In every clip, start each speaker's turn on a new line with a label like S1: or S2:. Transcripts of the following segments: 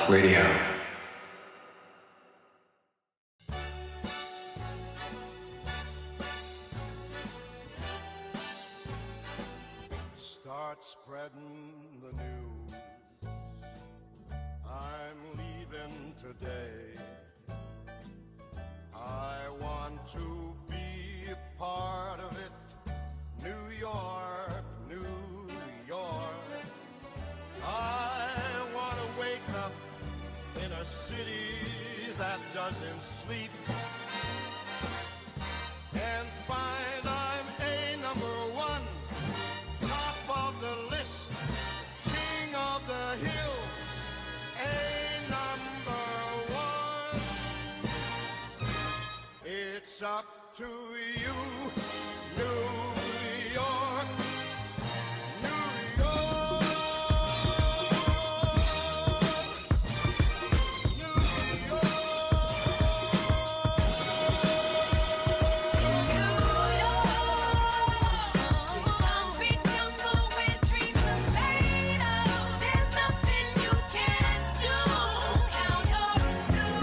S1: Radio.
S2: Start spreading the news. I'm leaving today. I want to be a part of it. New York, New York. I want to wake up in a city that doesn't sleep and find I'm a number one, top of the list, king of the hill, a number one. It's up to you, New York, New York, New York.
S3: Concrete jungle where dreams are made of. There's nothing you can't do. Count your New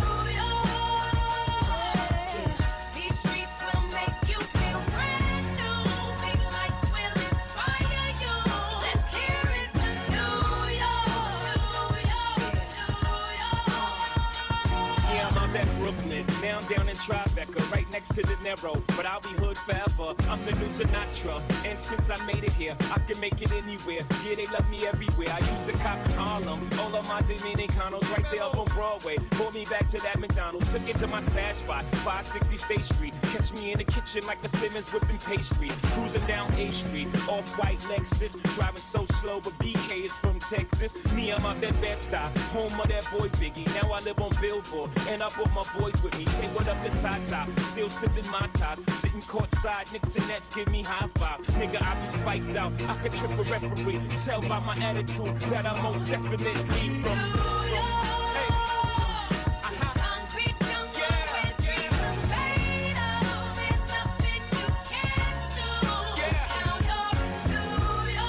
S3: York. These streets will make you feel brand new. Big lights will inspire you. Let's hear it for New York, New York.
S4: Yeah, I'm out at Brooklyn, now I'm down in Tribeca, right next to De Niro, but I'll be hood forever. I'm the new Sinatra, and since I made it here, I can make it anywhere. Yeah, they love me everywhere. I used to cop in Harlem, all of my Dominicanos right there up on Broadway. Pulled me back to that McDonald's, took it to my stash spot, 560 State Street. Catch me in the kitchen like a Simmons whipping pastry. Cruising down A Street, off-white Lexus, driving so slow, but BK is from Texas. Me, I'm out that Bed-Stuy, home of that boy Biggie. Now I live on Billboard, and I brought my boys with me. Say what up to Tata, still sipping my top. Sitting courtside, Knicks and Nets give me high five. Nigga, I be spiked out, I could trip a referee. Tell by my attitude that I most definitely from. Hey.
S3: Concrete jungle where dreams are made of. There's nothing you can't do. Count your New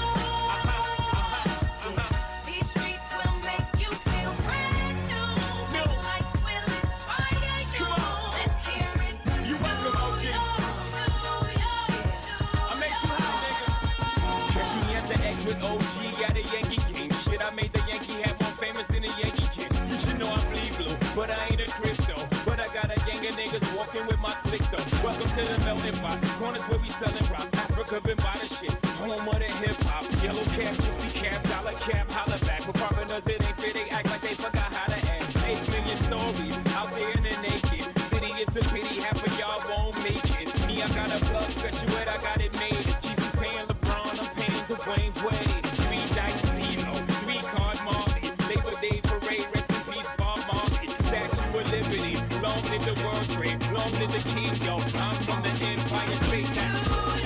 S3: York. These streets will make you feel brand new. Big lights will inspire you. Let's hear it for
S4: You welcome, OG.
S3: New York.
S4: I made you hot, nigga. Catch me at the X with OG, got a Yankee game. Shit, I made the Yankee hat more famous than a Yankee kid. You should know I bleed blue, but I ain't a crypto. But I got a gang of niggas walking with my click though. Welcome to the melting pot. Corners where we selling rock. Africa been by the shit. Home of the hip hop. Yellow cap, gypsy cap, dollar cap, holla back. For foreigners it ain't fit, they act like they forgot how to act. 8 million stories out there in the naked city. It's a pity half of y'all won't make it. Me, I got a plug special, but I got it made. If Jesus paying LeBron, I'm paying Dwayne Wade. 3 dice zero, 3 card Marley. Labor Day parade, rest in peace, Bob Marley. Statue of Liberty, long live the World Trade, long live the King, yo. I'm from the Empire State. That's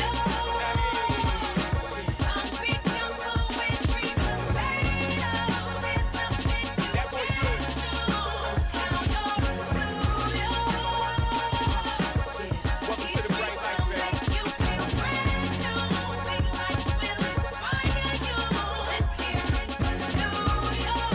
S3: Concrete jungle where dreams are made of. There's nothing you
S4: that boy
S3: can't
S4: good.
S3: do. Count your New York.
S4: Welcome to
S3: These
S4: the bright
S3: streets
S4: light,
S3: will
S4: man.
S3: make you feel brand new. Big lights will inspire you. Let's hear it for New York,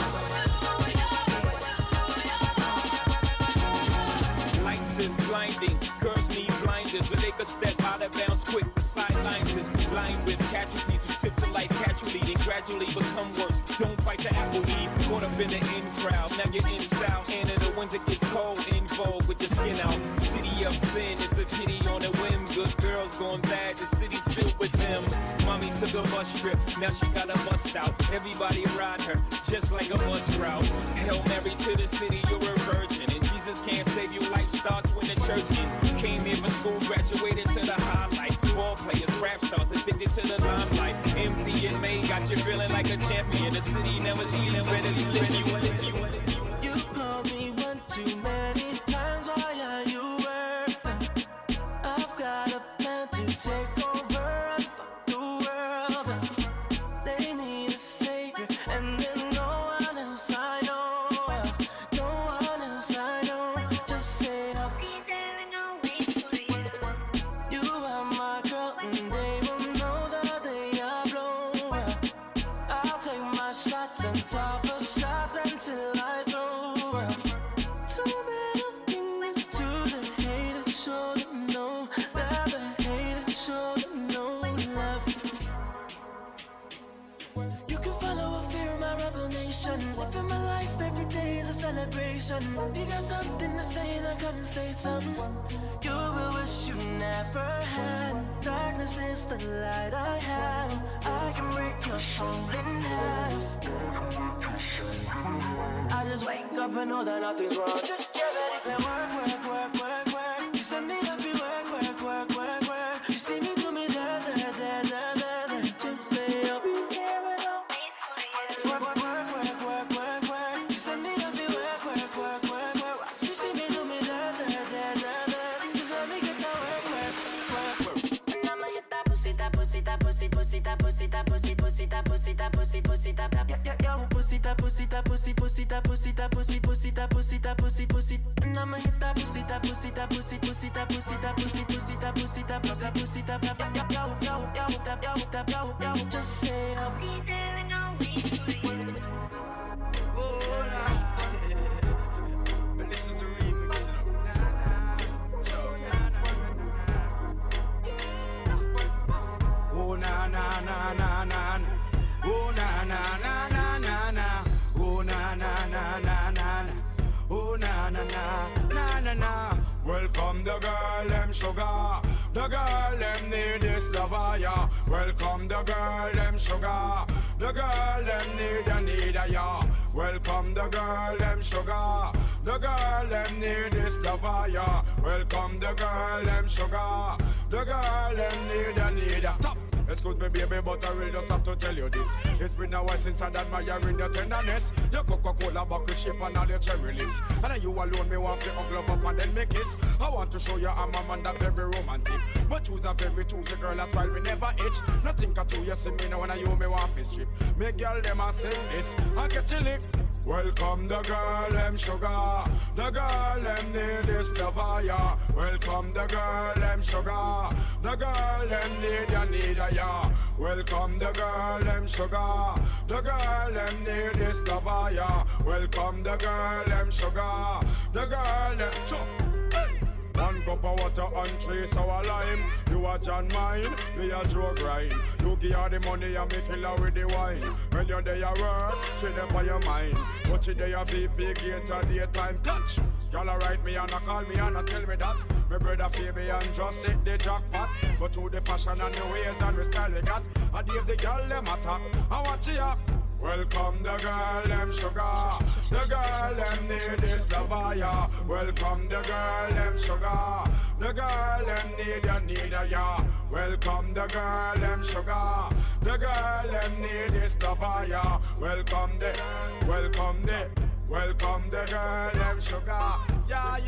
S3: New York.
S4: Lights is blinding, girls need blinders, but they could step out of bounds quick. The sidelines is blind with casualties who sip the light casually, then gradually become worse. Don't fight the apple eve, caught up in the in crowd. Now you're in style, and in the winter gets cold, in vogue with your skin out. City of sin, it's a pity on a whim. Good girls going bad, the city's filled with them. Mommy took a bus trip, now she got a bust out. Everybody ride her, just like a bus route. Hail Mary to the city, you're a virgin, and Jesus can't save you. Life starts when the church in. Came here for school, graduated to the highlight. Ball players, rap stars, addicted to the limelight. Empty and made, got you feeling like a champion. The city never seen it, ready to slip you.
S5: You called me one too many times. Why are you working? I've got a plan to take over and fuck the world up. They need a savior, and there's no one else I know. No one else I know. Just say I'll be there and I'll wait for you. You are my girl, and they will know that they are blown. I'll take my shots on top of shots until I celebration. You got something to say, then come say something. You will wish you never had. Darkness is the light I have. I can break your soul in half. I just wake up and know that nothing's wrong. Just get ready for work, work, work, work, work. You send me up, you work, work, work, work, work. You see me do me there. Just say up here and I'll wait for you. Work, work, work, work, work, work. You send me up, you work, work, work, work, work. You see me do me there. Just let me get that work, work, work. And I'ma get that pussy, that pussy, that pussy, pussy, that pussy, that pussy, pussy, that pussy, that pussy, pussy, that pussy, that pussy, that pussy, pussy, that pussy, that pussy, pussy, that pussy, that pussy, pussy. And I'ma hit that pussy, that pussy, that pussy, pussy, that pussy, that pussy, pussy, that pussy, that pussy, pussy, that yo, just say I'll be there and I'll wait for you.
S1: Oh, nah. But this is the remix, you know. Oh, na na na na na. Oh, na na na na na na. Oh, na na na na na. Oh, na na na na na na. Welcome the girl, them sugar. The girl, them need this lover, yeah. Welcome the girl, them sugar. The girl, them need a yeah. Welcome the girl, them sugar. The girl, them need this lover, yeah. Welcome the girl, them sugar. The girl, them need a stop. Excuse me, baby, but I will just have to tell you this. It's been a while since I'd admiring your tenderness. Your Coca-Cola buckle shape and all your cherry lips. And then you alone, me want to hug love up and then make kiss. I want to show you I'm a man that very romantic. But choose a very choosy girl, that's why me never itch. Nothing can do you see me now when you me want to strip. Me girl, them a sing this and get you lick. Welcome the girl, them sugar. The girl, them need this lover, yeah. Welcome the girl, them sugar. The girl, them need a yeah. Welcome the girl, them sugar. The girl, them need this lover, yeah. Welcome the girl, them sugar. The girl, them chop. One cup of water and 3 sour lime. You a John mine, me a Joe grind. You give her the money and me kill her with the wine. When you're there at work, she them by your mind. But she there VP gate at daytime touch. Y'all a write me and a call me and a tell me that my brother Phoebe and just hit the jackpot. But through the fashion and the ways and the style we got, I give the girl them attack. I watch she up. Welcome the girl, them sugar. The girl, them need this lover, yeah. Welcome the girl, them sugar. The girl, them need a yeah. Welcome the girl, them sugar. The girl, them need this lover, yeah. Welcome the girl, them sugar. Yeah.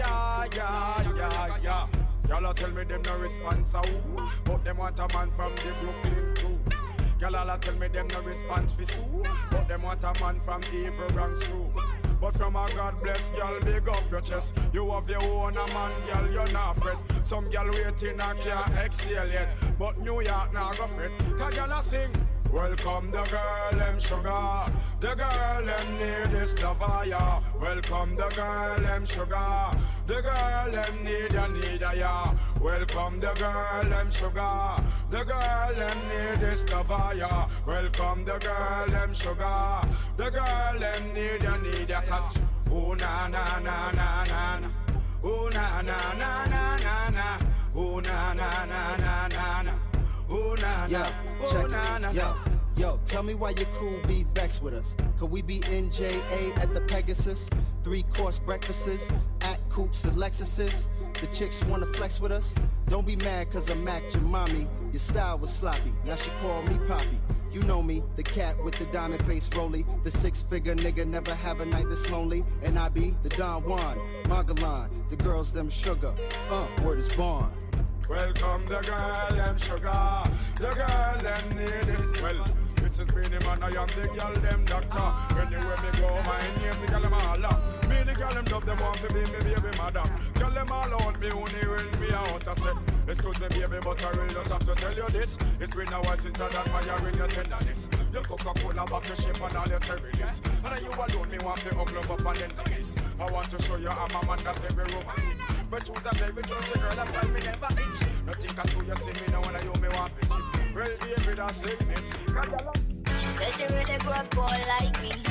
S1: Y'all tell me them no response, but them want a man from the Brooklyn crew. Y'all all tell me them no response for Sue, but them want a man from evil Bronx crew. But from a God bless girl, big up your chest. You have your own a man, girl, you're not fret. Some girl waiting and can't exhale yet, but New York now go fret. Cause y'all a sing. Welcome the girl, them sugar. The girl, them need this lover, yeah. Welcome the girl, them sugar. The girl, them need a yeah. Welcome the girl, them sugar. The girl, them need this lover, yeah. Welcome the girl, them sugar. The girl, them need a touch. Oh na na na na na. Oh na na na na na na. Oh na na na na na. Oh na na. Oh na na.
S6: Yo, tell me why your crew be vexed with us. Could we be NJA at the Pegasus? 3-course breakfasts at Coops and Lexuses. The chicks wanna flex with us. Don't be mad cause I macked your mommy. Your style was sloppy, now she call me Poppy. You know me, the cat with the diamond face rolly. The 6-figure nigga never have a night that's lonely. And I be the Don Juan, Magalan. The girls them sugar, word is born.
S1: Welcome the girl, them sugar. The girl, them need this. Well, this is Beenie Man, I am the girl, them doctor. Anywhere me go, my name, the girl, them all up. Me, the girl, them love, them want to be me baby mother. Girl, them all out, me only when me out, I said. Excuse me, baby, but I really just have to tell you this. It's been a while since I admiring your tenderness. Your Coca-Cola bottle shape and all your cherry lips. And then you alone, me want to hug love up and then this. I want to show you I'm a man that's very romantic. But choose a very choosy girl, that's why me never itch. Nothing can show you see me now when I you me want to chip. Well, David, I sing this.
S3: She says she really grew up boy like me. Love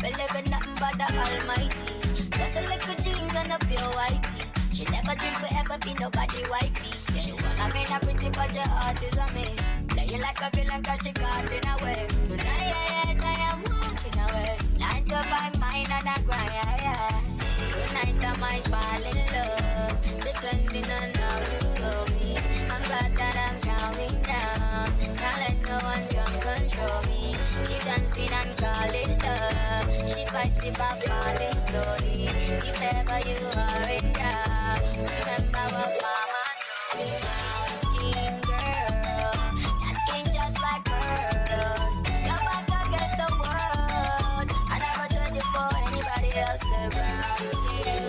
S7: believe in nothing but the Almighty. Just a little jeans and a pure whitey. She never dream forever be nobody wifey. She wanna be a pretty but your heart is on me. Play you like a villain cause she got in away. Tonight I am walking away. 9 to 5 mine and I grind, yeah. Tonight I might fall in love, depending on how you love me. I'm glad that I'm counting down. Can't let no one can control me. Keep dancing and call it love. She fights it by falling slowly. If ever you are in doubt, remember what mama told me. Brown skin girl, that skin just like hers. Your back against the world. I never trade you for anybody else. Brown skin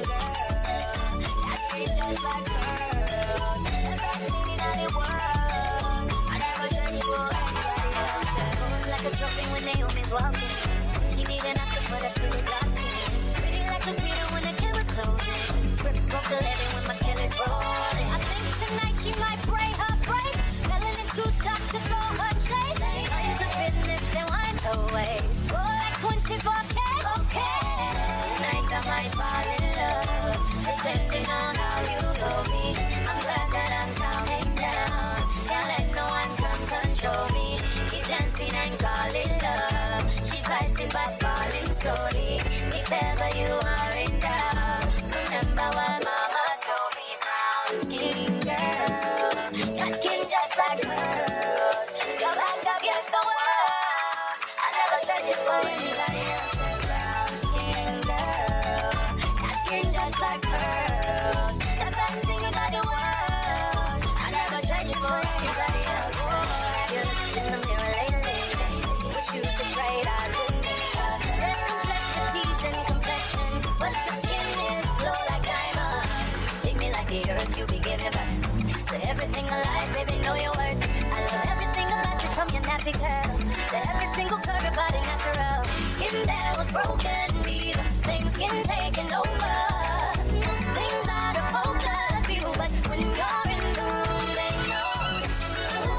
S7: girl, that skin just like hers. The best thing in the world. I never trade you for anybody else. Like a trophy when Naomi's walking. She didn't ask for the pretty dark skin. Pretty like a Peter when the camera's closing. Trip broke the levy when my killer's rolling. I think tonight she might pray her break. Melanin too dark to throw her shade. She owns the business and winds her ways. Roll like 24K, okay. Tonight I might fall in love, depending on how you love me. I'm glad that I'm counting down. Can't let no one come control me. Keep dancing and call it love. She's fighting but falling slowly. If ever you are in doubt, remember what mama told me. Brown skin girl, your skin just like hers. Your back against the world. I never trade you for anybody else. Brown skin girl, your skin just like hers. The best thing about the world. I never trade you for anybody else. You looked in the mirror lately. Wish you could trade eyes with me. There's complexities and complexion, but your skin is glow like diamond. Take me like the earth, you be giving birth to everything alive, baby, know your worth. I love everything about you from your nappy curls to every single curve, your body natural. Skin that was broken, be the same skin taking over. Most things out of focus view, but when you're in the room, they know it's true.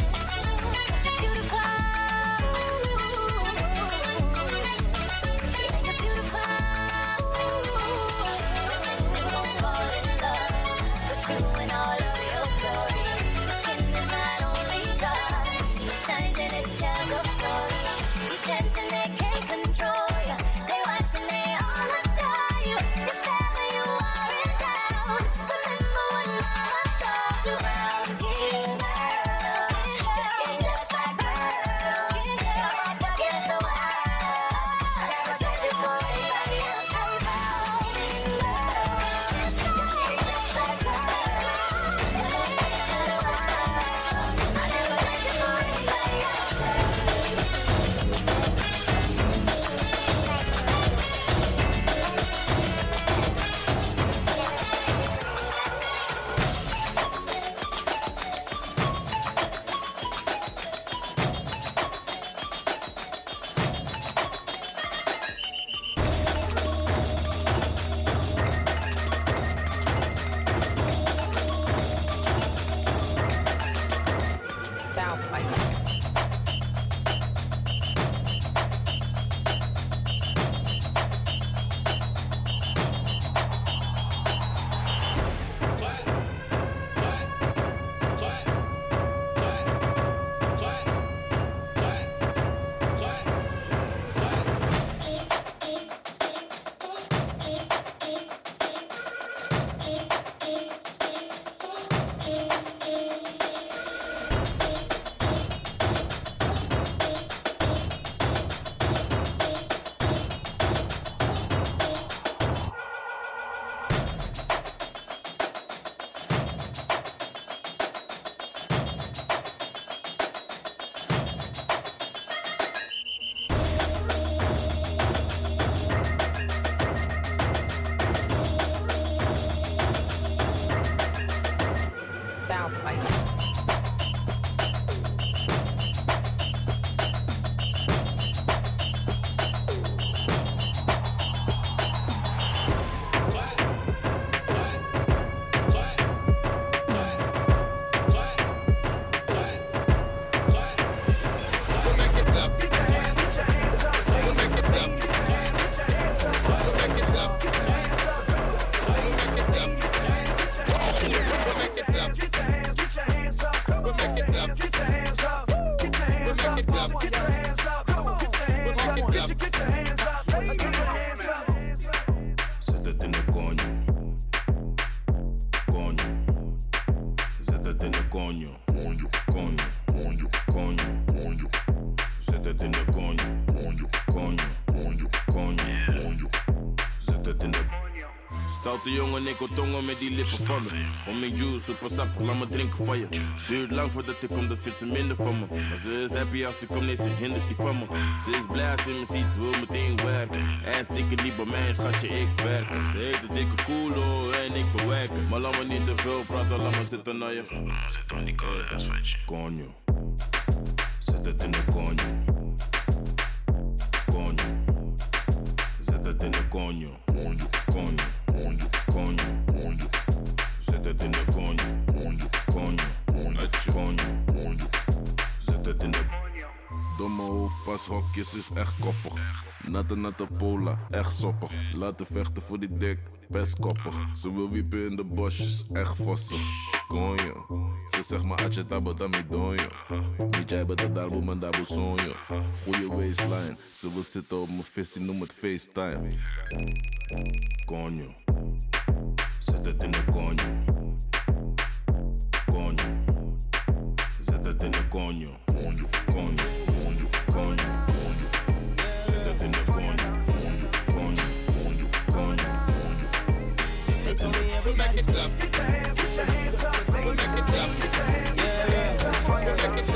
S7: You're beautiful. Yeah, you're beautiful. Women won't fall in love with you in all of your glory. Your skin is not only God, it shines and it tells a story. You dance and they can't control you. They watch and they all adore you. If ever you are in doubt, remember what mama told you. Brown skin girl, your skin just like hers. Your back against the world. I never trade you for anybody else. Brown skin girl, your skin just like hers. Your back against the world. I never trade you for anybody else.
S8: coño, coño, coño. Zet het in de coño, coño, coño, coño, coño, coño. Zet het in de. Stoute jongen, ik wil tongen met die lippen van me. Homing juice, super sappig, laat me drinken van je. Duurt lang voordat ik kom, dat vindt ze minder van me. Maar ze is happy als ze komt, nee, ze hindert die van me. Ze is blij als ze me ziet, ze wil meteen werken. Hij is dikke niet bij mij, schatje, ik werken. Ze heet de dikke koelo en ik bewerken. Maar laat me niet te veel praten, laat me zitten naar je. Zit aan die coño. Zet het in de coño. Coño. Zet het in de coño. Coño, coño, coño, coño, coño. Zet het in de coño. Coño, coño, coño, coño, coño. Zet het in de.
S9: Domme hoofdpashokjes is echt koppig. Natte pola, echt soppig. Laten vechten voor die dik, best koppig. Ze wil wiepen in de bosjes, echt vossig. Konjo, ze zegt maar atje tabo dami donjo. Niet jij bent de darbo, maar dabo sonjo. Voel je waistline, ze wil zitten op mijn visie, noem het FaceTime.
S8: Konjo, zet het in de konjo. Konjo, zet het in de konjo. Konjo, konjo, konjo, konjo, konjo. Zet het in de konjo. Konjo, konjo, konjo, konjo, konjo. Zet het in de. Back it up. Back it up. Back it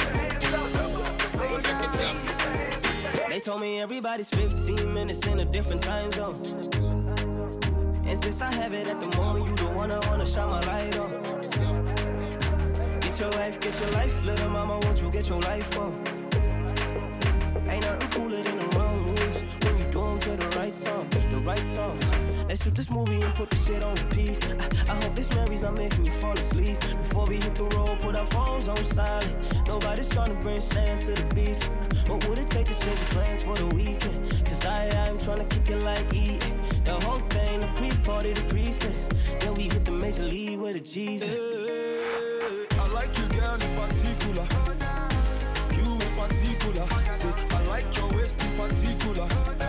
S8: up.
S5: They told me everybody's 15 minutes in a different time zone. And since I have it at the moment, you don't wanna shine my light on. Get your life, little mama, won't you get your life on? Ain't nothing cooler than the wrong moves when you do them to the right song, the right song. Let's shoot this movie and put the shit on repeat. I hope this memory's not making you fall asleep. Before we hit the road, put our phones on silent. Nobody's trying to bring sand to the beach. What would it take to change your plans for the weekend? Cause I'm trying to kick it like E. The whole thing, the pre-party, the pre-sex. Then we hit the major league with a G's.
S10: I like you, girl, in particular. You in particular. Say, I like your waist in particular.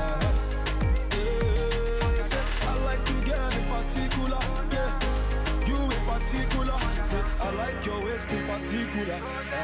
S10: I like you, girl, in particular. Yeah, you in particular. Say, I like your waist in particular.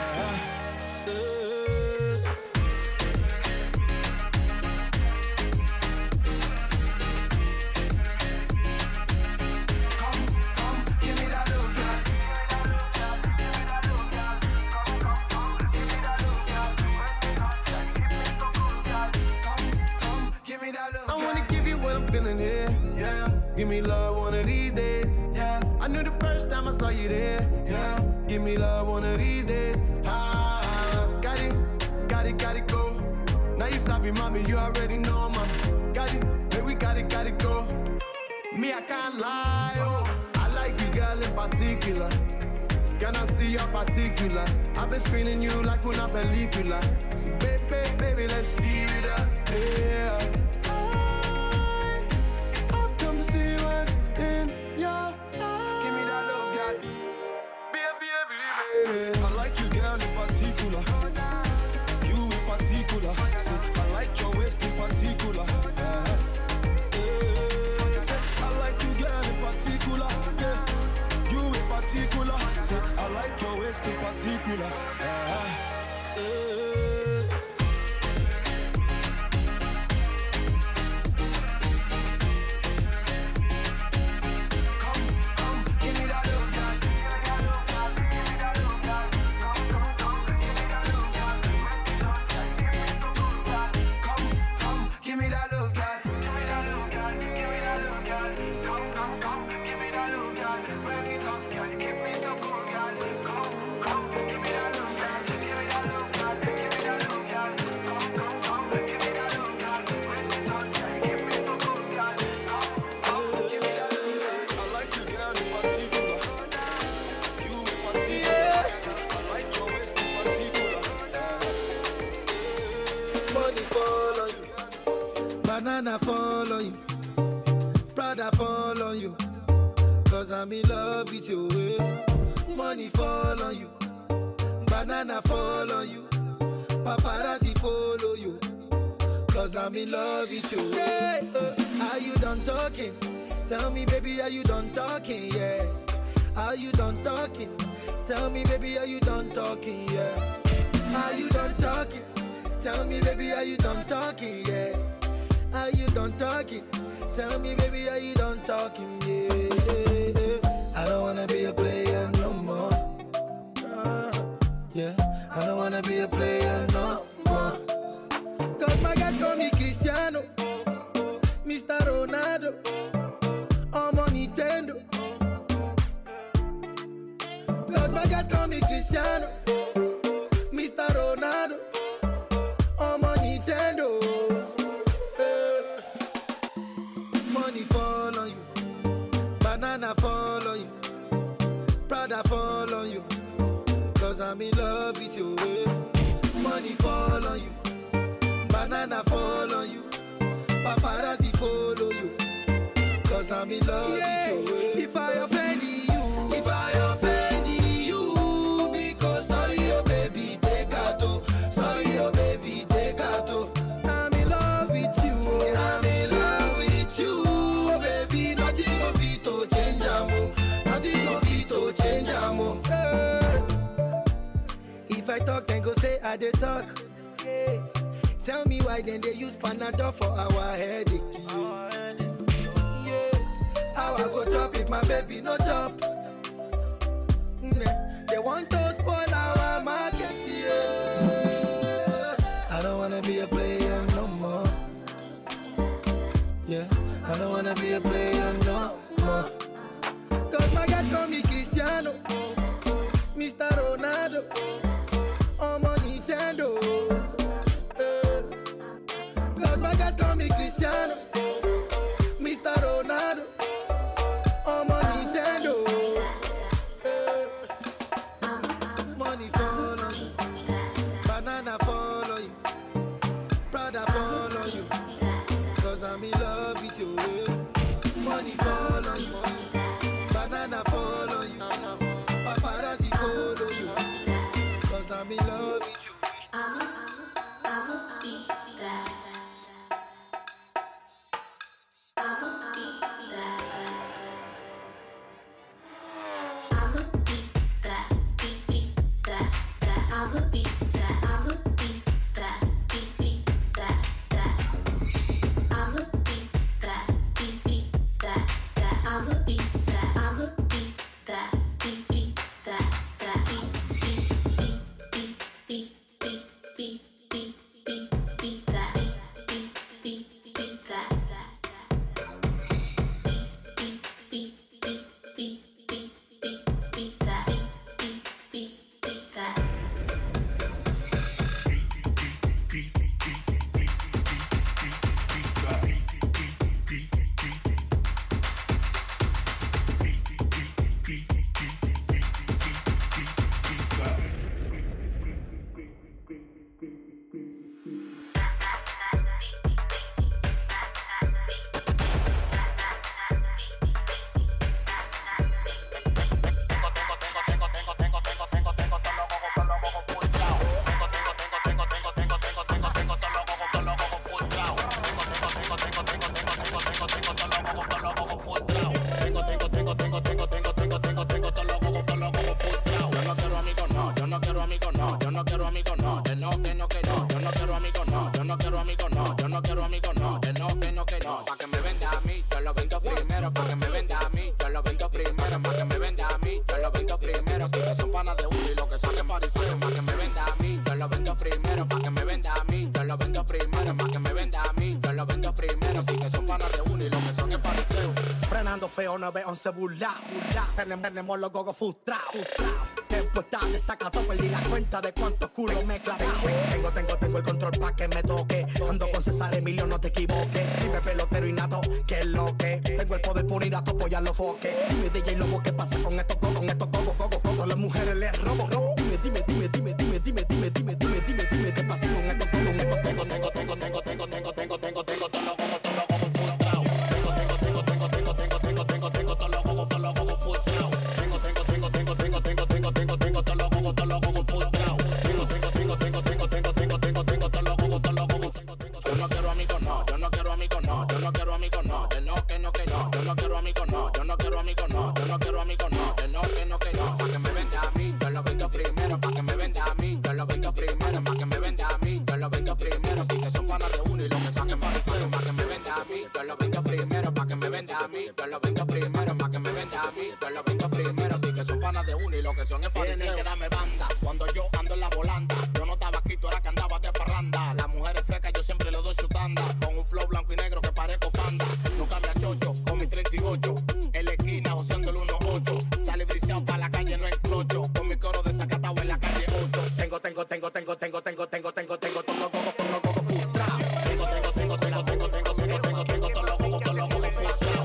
S11: Give me love one of these days, yeah. I knew the first time I saw you there, yeah. Give me love one of these days, got it, go. Now you sabi, mommy, you already know, man. Got it, baby, we got it, go. Me, I can't lie, oh. I like you, girl, in particular. Can I see your particulars? I've been screening you like una película. So baby, let's steer it up, yeah.
S10: I like you, girl, in particular. You in particular. Say, I like your waist in particular. Say, I like you, girl, in particular. Yeah, you in particular. Say, I like your waist in particular.
S11: Banana fall on you, Prada fall on you, cause I'm in love with you. Money fall on you, banana fall on you, paparazzi follow you, cause I'm in love with you. Yeah, are you done talking? Tell me, baby, are you done talking? Yeah, are you done talking? Tell me, baby, are you done talking? Yeah. Are you done talking? Tell me, baby, are you done talking? Yeah. Are you done talking? Tell me, baby, are you done talking? Yeah. I don't wanna be a player no more. Yeah. I don't wanna be a player no more. Cause my guys call me Cristiano, Mr. Ronaldo, I'm on Nintendo. Cause my guys call me Cristiano, Mr. Ronaldo, I'm on Nintendo. Money fall on you, banana fall on you, Prada fall on you. Cause I'm in love with you. Money fall on you, banana fall on you, paparazzi follow you. Cause I'm in love with you. If I offend you, if I offend you, because sorry, oh baby, take out. Sorry, oh baby, take out. I'm in love with you. I'm in love with you, oh baby. Nothing of it to change, amo. Nothing of it to change, amo. If I talk, then go say I dey talk. Yeah. Tell me why then they use Panadol for our headache. Yeah. How I go chop if my baby no chop? They want to spoil our market. Yeah. I don't wanna be a player no more. Yeah. I don't wanna be a player no more. Cause my guys call me Cristiano, Mr. Ronaldo, I'm on Nintendo. Cause my guys call me Cristiano, Mr. Ronaldo, I'm on Nintendo. Money fall on you, banana fall on you, Prada fall on you. Cause I'm in love with you. Money fall on you, banana fall on you, paparazzi follow you. Cause I'm in love with you.
S3: I'ma be that. I'ma be that. I'ma be that. Be that. I'ma be that. I'ma be that. Be that. I'ma be that. Be that. I'ma be that. I'ma be that. Be that.
S12: Feo 911 burla. Tenemos los gogos frustrados. Tiempo está desacato, perdí la cuenta de cuántos culos me clavé. Tengo el control pa' que me toque. Ando con César Emilio, no te equivoques. Dime pelotero y nato, que es lo que. Tengo el poder por ir a topo, ya lo foque. Dime DJ Lobo, ¿qué pasa con estos gogos? Todas las mujeres les robo. Dime, ¿qué pasa con estos gogos? Tengo no quiero amigos, no, yo no quiero amigos, no, que no, pa' que me venda a mí,
S13: No cabe a chocho con mi 38. En la esquina joseando el 1-8. Sale brisado pa' la calle, no es clocho. Con mi coro desacatado en la calle 8. Tengo todo lo gogo frustrado. Tengo todo lo gogo frustrado.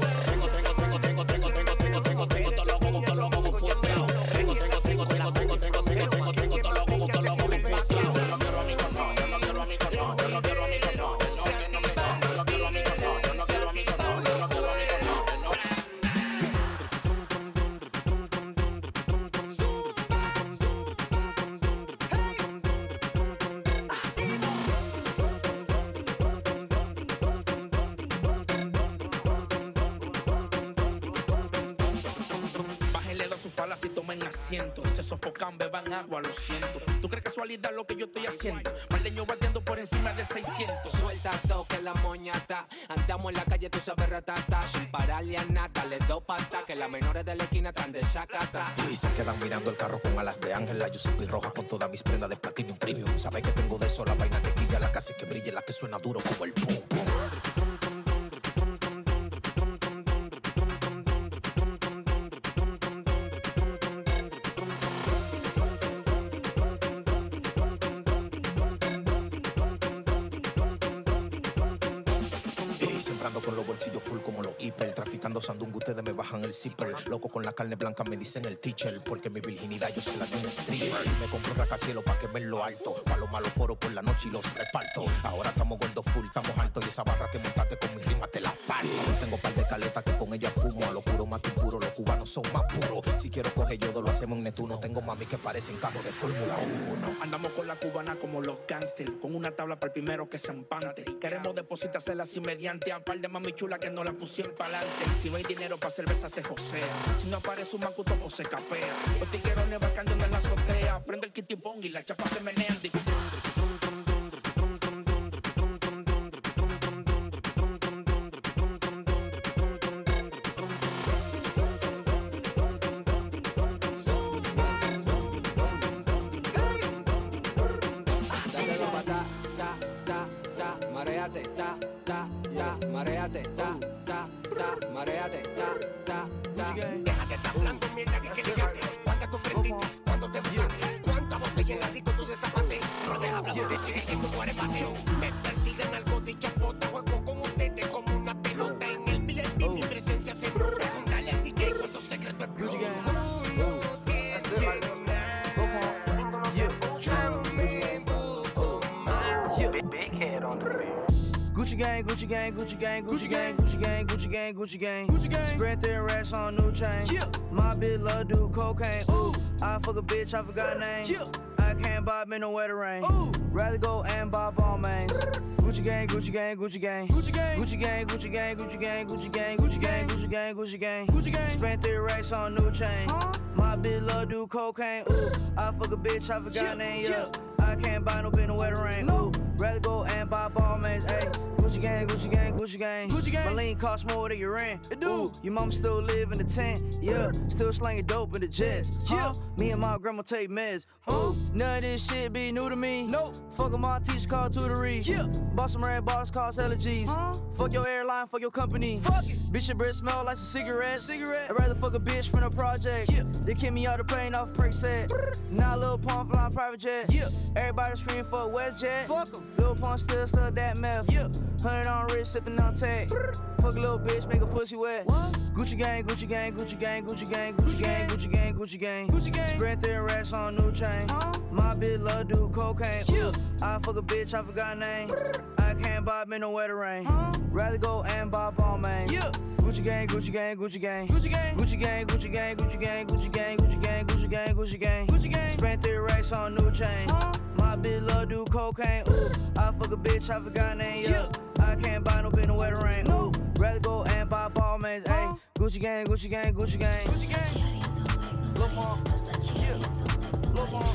S13: Si tomen asiento, se sofocan, beban agua, lo siento. ¿Tú crees casualidad lo que yo estoy haciendo? Maldeño batiendo por encima de 600.
S14: Suelta toque la moñata. Andamos en la calle, tú sabes ratata. Sin pararle a nata, le doy pata. Que las menores de la esquina están de sacata.
S15: Y se quedan mirando el carro con alas de ángela. Yo soy roja con todas mis prendas de platinum premium. Sabes que tengo de eso la vaina que quilla, la casa que brille, la que suena duro como el pum pum. Con los bolsillos full como los hiper. Traficando sandungo, ustedes me bajan el zipper. Loco con la carne blanca me dicen el teacher. Porque mi virginidad yo se la di un stripper. Me compro un rascacielos pa' que me lo alto. Pa' los malos coros por la noche y los reparto. Ahora estamos gordos full, estamos altos. Y esa barra que montaste con mi rima te la parto. Tengo par de caletas que con ella fumo. A lo puro más que puro, los cubanos son más puros. Si quiero coger yodo lo hacemos en Neptuno. Tengo mami que parecen carros de Fórmula 1.
S13: Andamos con la cubana como los gangsters. Con una tabla para el primero que se empante. Queremos depositársela así mediante a par de mami chula que no la pusieron pa'lante. Si no hay dinero pa' cerveza se josea. Si no aparece un macuto pues se capea. Los tiguerones vacando en la azotea. Prende el kitipong y la chapa se menean.
S14: Mareate, mareate,
S13: déjate estar hablando mierda que llegaste. ¿Cuántas tú prendiste? ¿Cuánto te fumaste? ¿Cuántas botellas en la disco tú destapaste? No deja hablar, me sigue siendo tu aremate. Me persiguen algo de chapota. Juego con ustedes como una pelota en el VIP. Mi presencia se nota. Pregúntale al DJ cuántos secretos explota.
S14: Big head on the beat.
S16: Gucci gang, Gucci gang, Gucci gang, Gucci gang, Gucci gang, Gucci gang, Gucci gang, Gucci gang. Spread their racks on new chain. My bitch love do cocaine. Ooh, I fuck a bitch, I forgot name. I can't buy me no wetter rain. Rather go and buy ball mains. Gucci gang, Gucci gang, Gucci gang, Gucci gang, Gucci gang, Gucci gang, Gucci gang, Gucci gang, Gucci gang, Gucci gang, Gucci gang, Gucci gang. Spent their racks on new chain. My bitch love do cocaine. Ooh, I fuck a bitch, I forgot name. Yeah, I can't buy no bitch no wetter rain. Ooh, rather go and buy ball mains. Ayy. Gucci gang, Gucci gang, Gucci gang, Gucci gang. My lean costs more than your rent. It do. Ooh, your mom still live in the tent. Yeah, still slanging dope in the jets. Yeah, me and my grandma take meds. Ooh, none of this shit be new to me. Nope. Fuck with my teacher called tutory. Yeah, bought some red bottles cost allergies. Fuck your airline, fuck your company. Fuck it. Bitch, your breath smell like some cigarettes. I'd rather fuck a bitch from the project. Yeah, they kick me out the plane off prick set. Now Lil Pump flying private jet. Yeah, everybody scream for WestJet. Fuck 'em. Lil Pump still stuck that meth. Yeah. 100 on wrist, sippin' on tag. Fuck a little bitch, make a pussy wet. What? Gucci gang, Gucci gang, Gucci gang, Gucci gang, Gucci gang, Gucci gang, Gucci gang, Gucci gang. Spread their racks on new chain. My bitch love do cocaine. Ooh, I fuck a bitch, I forgot name. I can't buy me no wetter rain. Rather go and buy ball main. Yeah. Gucci gang, Gucci gang, Gucci gang, Gucci gang, Gucci gang, Gucci gang, Gucci gang, Gucci gang, Gucci gang, Gucci gang, Gucci gang, Gucci gang. Spent their racks on new chain. My bitch love do cocaine. Ooh, I fuck a bitch, I forgot name. Yeah, I can't buy no bitch no wetter rain. No, rather go and buy ball mains. Ayy, Gucci gang, Gucci gang, Gucci gang, Gucci gang. Look more, yeah, look more.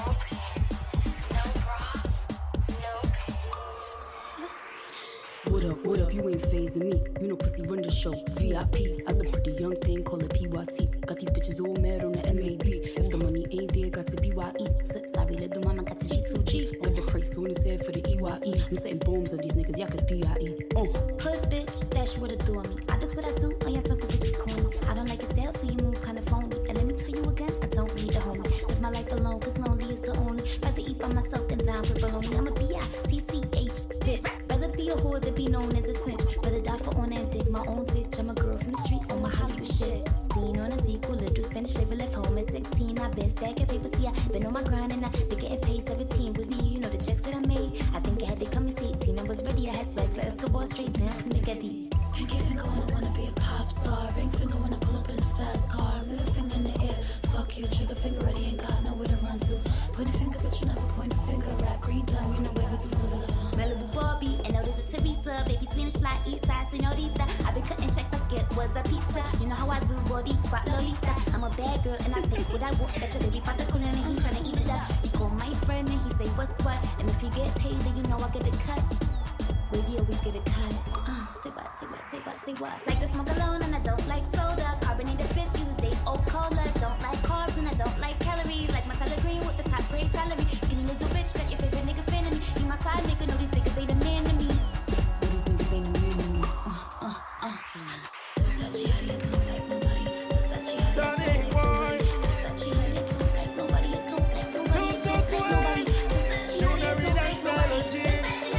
S17: What up, What up, you ain't phasing me. You know pussy run the show. VIP, as a pretty young thing, call it PYT. Got these bitches all mad on the MAB. If the money ain't there, got to BYE. Sorry, little mama got the G2G. Got the price on his head for the EYE. I'm setting bombs on these niggas, y'all could DIE.
S7: Hood bitch, that's what it do on me. I just what I do on your sucker bitches corny. I don't like your style, so you move kinda phony. And let me tell you again, I don't need a homie. Live my life alone, cause lonely is the only. Rather eat by myself than down with baloney. I'm a B-I-T-C-H bitch. Rather be a whore than be known as a snitch. Rather die for on and dig my own ditch. I'm a girl from the street on my Hollywood shit. Seen on a sequel, little Spanish flavor left home at 16. I been stacking papers, yeah. Been on my grind and I been getting paid 17. Was the you know the checks that I made? I think I had to come to 18. I was ready, I had swag, like Escobar straight down from the Getty. Pinky finger when I wanna be a pop star. Ring finger when I pull up in a fast car. Middle finger in the air, fuck you. Trigger finger ready, ain't got nowhere to run to. Point a finger, but you never point a finger. Rap green thumb, you know where we do the Malibu Barbie, and notice a Teresa. Baby Spanish fly, east side, senorita. I been cutting checks, I get was a pizza. You know how I do, body, rock Lolita. I'm a bad girl, and I take what I want. That's your baby father cooling, and he tryna eat it up. He call my friend, and he say, what's what? And if he get paid, then you know I get a cut. Baby, always get a cut. Say what, say what, say what, say what. Like to smoke alone, and I don't like soda. Carbonated bitch, use a date, old cola. Don't like carbs, and I don't like calories. Like my salad green with the top grade salary. Skinny little bitch, got your favorite nigga fan of me. You my side nigga, know these niggas ain't a man to me. Know these niggas ain't a man to me. Versace, how you don't like nobody. Versace, how you don't like nobody. Versace, how you don't like nobody. You don't like nobody. You don't like nobody. Versace, how you don't like nobody. Versace, how you don't like nobody.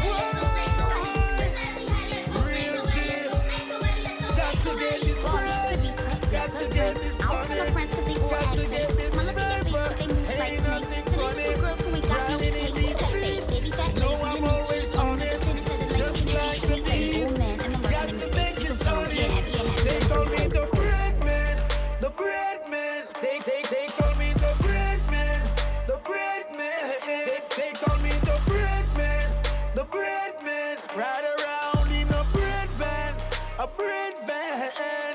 S1: Real chill. Got to get this bread. Got to get this money. Got to get this paper. Ain't nothing funny. Running in these streets. No, I'm always on it. Just like the bees. Got to make it sunny. They call me the bread man. The bread man. They call me the bread man. The bread man. They call me the bread man. The bread man. Ride around in a bread van. A bread van.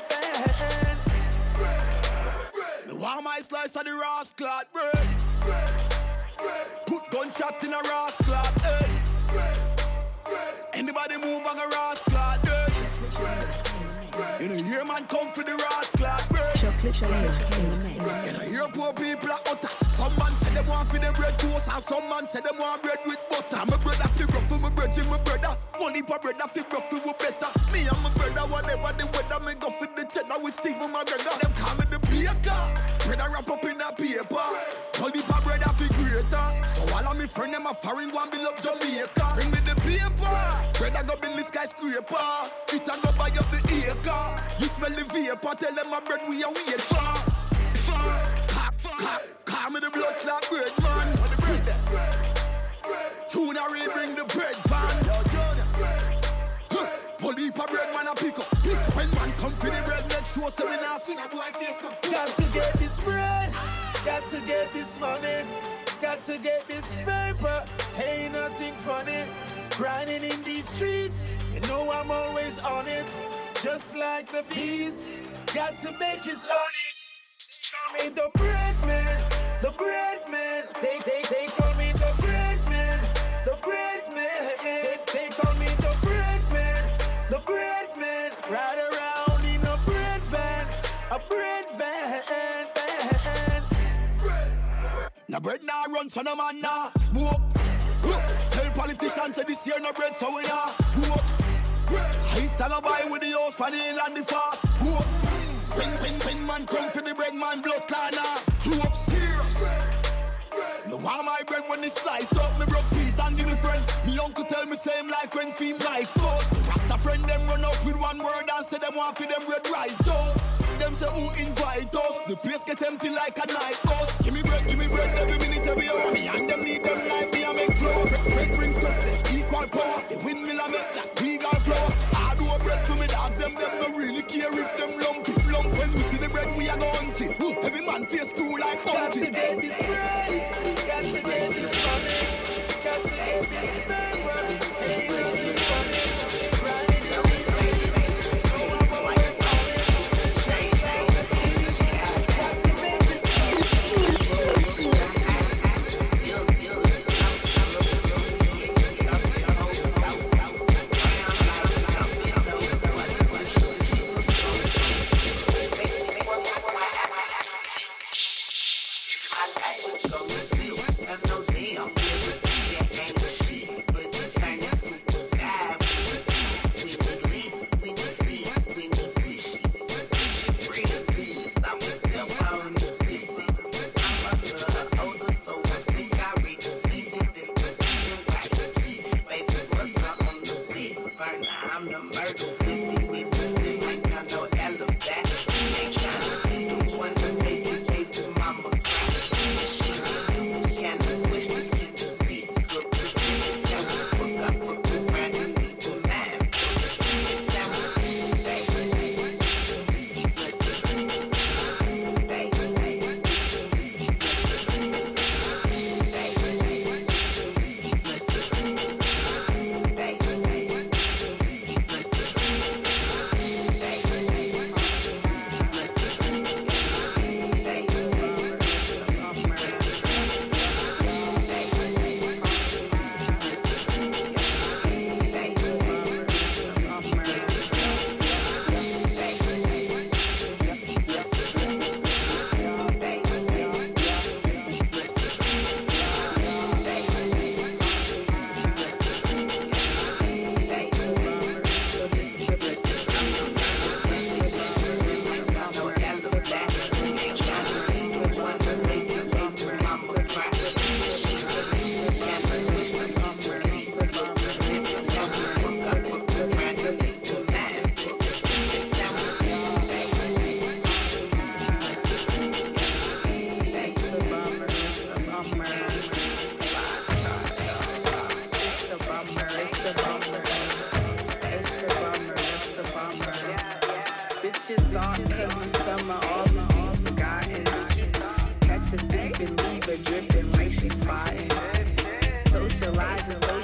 S1: The warm ice slice of the rascal bread. Put gunshot in a rascal head. Anybody move on a rascal dead. You know hear man come for the rascal bread. You know hear poor people are utter. Some man say they want for them bread toast, and some man say they want bread with butter. My brother feel rough for my bread in my brother. Money for bread I feel rough for we better. Me and my brother whatever the weather, me go for the cheddar with Steve and my brother. Them call me the baker. Bread I wrap up in a paper. Hold the bread I feel greater. So all of me friend them a foreign one build up Jamaica. Bring me the paper. Bread I go build the skyscraper. It a go buy up the acre. You smell the vapor. Tell them my bread we a wait for. Call me the blood clot bread man. Tuna Ray bring the bread van. Pull heap of bread man a pick up. When man come for the bread, make sure so we not see a boy face. Got to get this bread. Got to get this money. Got to get this paper. Ain't nothing funny. Grinding in these streets. You know I'm always on it. Just like the bees. Got to make it honey. Call me the bread man. The bread man. They call me the bread man. The bread man. They call me the bread man. The bread man. Ride around in a bread van. A bread van. Now bread now run, so no man now smoke. Tell politicians say this year no bread, so we now work. I hit and a buy with the house for the hill and the fast. When man come for the bread, man blood corner. True up serious. No want my bread when it slice up. Me broke peas and give me friend. Me uncle tell me same like when fame life goes. Rasta friend them run up with one word and say them want for them bread righteous. Them say who invite us. The place get empty like a night bus. Give me bread every minute every hour. Me and them need them like me I make flow. Bread brings success, equal power. The windmill I make like legal flour. I do a bread for me dogs. Them no really care if them lump. When we see the bread we are going to. Every man face screw like Got to get this bread. Got to get this money. Got to get this paper. Ain't nothing funny. Grinding in these streets. No I'm always on it. Just like the bees. Got to make this money.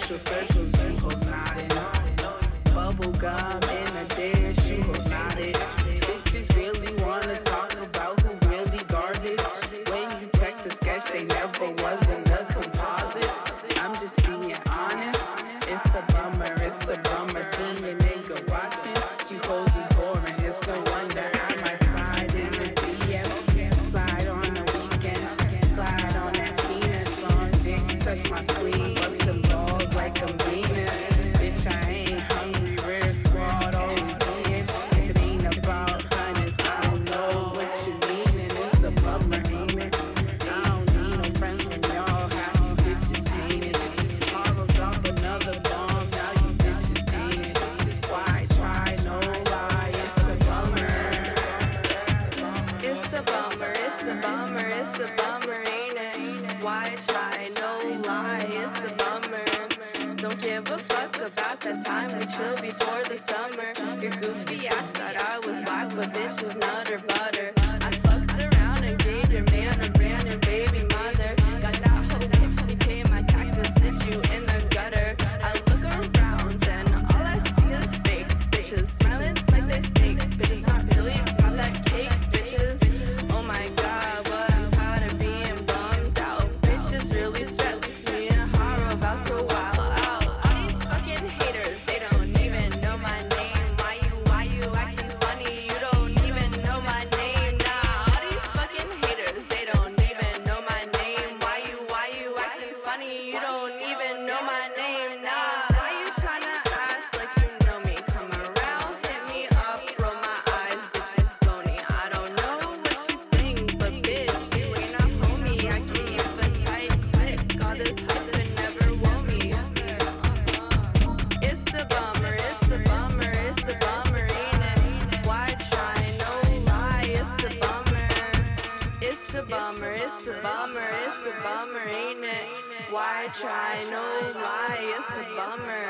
S18: socials, you hoes nodding. Bubble gum in a dish, you hoes nodding. Bitches really wanna talk about who really garbage. When you check the sketch, they never was in the composite. I'm just being honest. It's a bummer, seeing a nigga watching. You hoes is boring, it's no wonder I might slide in the CM. Slide on the weekend, slide on that penis on dick, touch my sleeve, bust them balls like I'm Venus. Bitch, I ain't hungry, rear squad, always eating. If it ain't about hundreds, I don't know what you meaning. It's a bummer, ain't it? I don't need no friends when y'all have you bitches hating. Carl drop another bomb, now you bitches hating. Why try, no lie, it's a bummer.
S19: It's a bummer, it's a bummer, it's a bummer, ain't it? Why try, no lie, it's a bummer. Don't give a fuck about that time we chill before the summer. Your goofy ass thought I was whack, but bitches nutter butter. I fucked around and gave your man a brand new baby mother. Got that hoe bitch, she pay my taxes, dish you in the gutter. I look around and all I see is fake bitches smiling like they snake. Bitches not really about that cake, bitches. Oh my god, but I'm tired of being bummed out. Bitches really stress me and horror about to wild out. All these fucking haters, they don't even know my name. Why you acting funny? You don't even know my name. Nah, all these fucking haters, they don't even know my name. Why you acting funny? You don't even know my name. Nah, why you tryna act like you know me? Come around, hit me up, roll my eyes, bitch is phony. I don't know what you think, but bitch, you ain't a homie. I keep a tight click, all this hype could never want me. It's a bummer, it's a bummer, it's a bummer, ain't it? Why try, no lie, it's a bummer. It's a bummer, it's a bummer, it's a bummer, ain't it? Why try, no lie, it's a bummer.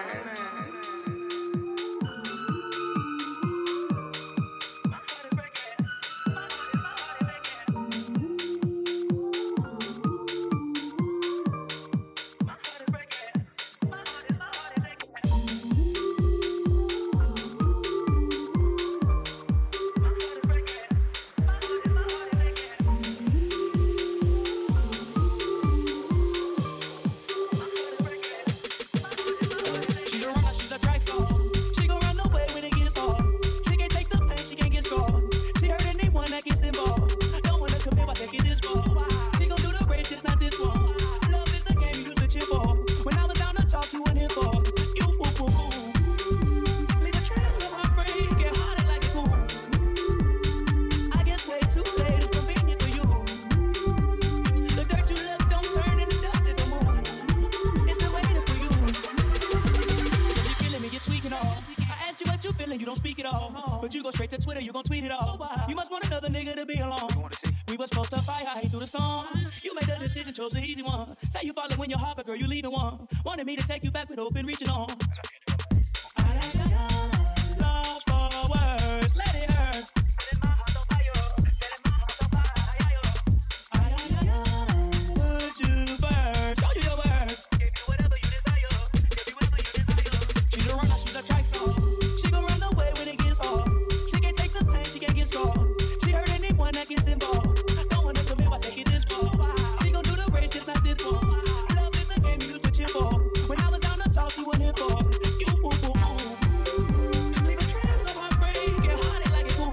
S20: She's a runner, she's a track star. She gon' run away when it gets hard. She can't take the pain, she can't get scarred. She hurt anyone that gets involved. Don't wanna commit, why take it this far? She gon' do the race, just not this one. Love is a game you used to cheer for. When I was down to talk, you weren't here for. You boo boo boo. Leave a trail of heartbreak, get harder like a fool. I guess way too late, it's convenient for you. The dirt you left don't turn into dust at the moon. It's a waiting for you. You killing me, you're tweaking all. I asked you what you feeling, you don't speak at all. But you go straight to Twitter, you gon' tweet it all. You must want another nigga to be alone. We was supposed to fight high through the storm. You made the decision, chose the easy one. Say you following your heart, but girl, you leaving one. Wanted me to take you back with open reaching on. Lost for words, let it hurt. Put you first, show you your worth. She's a runner, she's a track star. She gon' run away when it gets hard. She can't take the pain, she can't get scarred. She hurt anyone that gets involved. Don't wanna commit, why take it this far? She gon' do the race, just not this one. Love is a game you used to cheer for. When I was down to talk, you weren't here for. You boo boo boo. Leave a trail of heartbreak, get harder like a fool.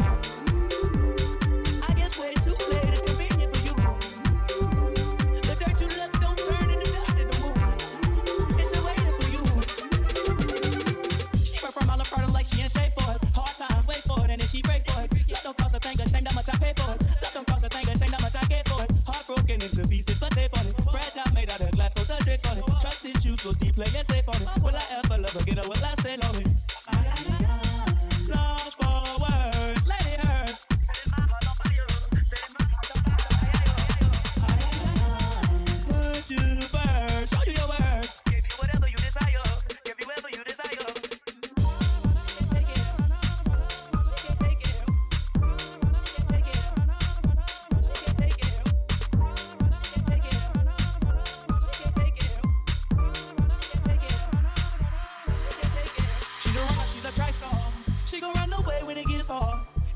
S20: I guess way too late, it's convenient for you. The dirt you left don't turn into dust at the moon. It's a waiting for you. She went from all of her like she in shape for it. Hard time, wait for it, and then she break for it. Love don't cost a thing, shame that much I pay for it. Love don't cost a thing, shame that much I get for it. Heartbroken into pieces, but tape on it. Fragile made out of glass, put the drip on it. Trust issues, goes deep, play it safe on it. Will I ever love again, or will I stay lonely? Lost for words, let it hurt. Put you first, show you your worth. Give you whatever you desire, give you whatever you desire. Take it.